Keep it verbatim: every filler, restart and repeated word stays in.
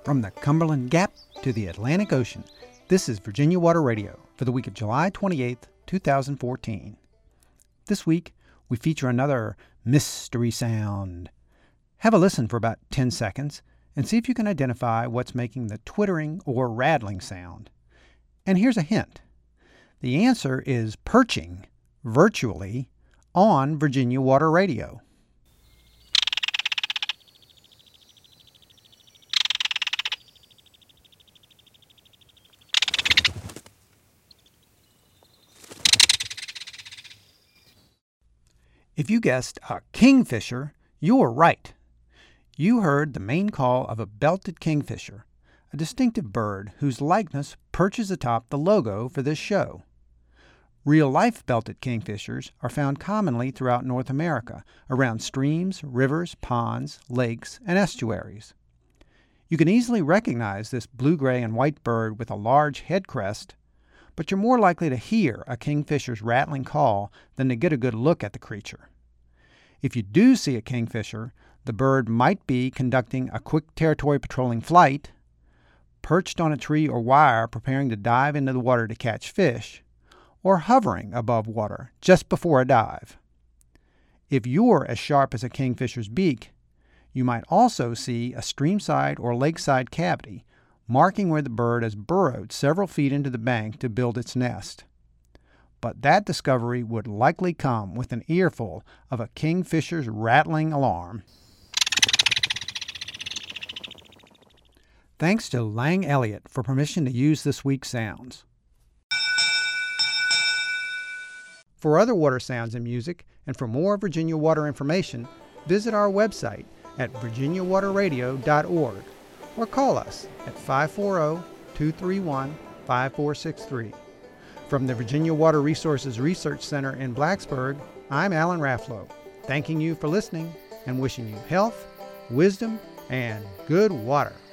From the Cumberland Gap to the Atlantic Ocean, this is Virginia Water Radio for the week of July twenty-eighth, two thousand fourteen. This week, we feature another mystery sound. Have a listen for about ten seconds and see if you can identify what's making the twittering or rattling sound. And here's a hint. The answer is perching, virtually, on Virginia Water Radio. If you guessed a kingfisher, you were right. You heard the main call of a belted kingfisher, a distinctive bird whose likeness perches atop the logo for this show. Real-life belted kingfishers are found commonly throughout North America, around streams, rivers, ponds, lakes, and estuaries. You can easily recognize this blue-gray and white bird with a large head crest, but you're more likely to hear a kingfisher's rattling call than to get a good look at the creature. If you do see a kingfisher, the bird might be conducting a quick territory patrolling flight, perched on a tree or wire preparing to dive into the water to catch fish, or hovering above water just before a dive. If you're as sharp as a kingfisher's beak, you might also see a streamside or lakeside cavity marking where the bird has burrowed several feet into the bank to build its nest. But that discovery would likely come with an earful of a kingfisher's rattling alarm. Thanks to Lang Elliott for permission to use this week's sounds. For other water sounds and music, and for more Virginia Water information, visit our website at virginia water radio dot org. or call us at five four zero, two three one, five four six three. From the Virginia Water Resources Research Center in Blacksburg, I'm Alan Rafflow, thanking you for listening and wishing you health, wisdom, and good water.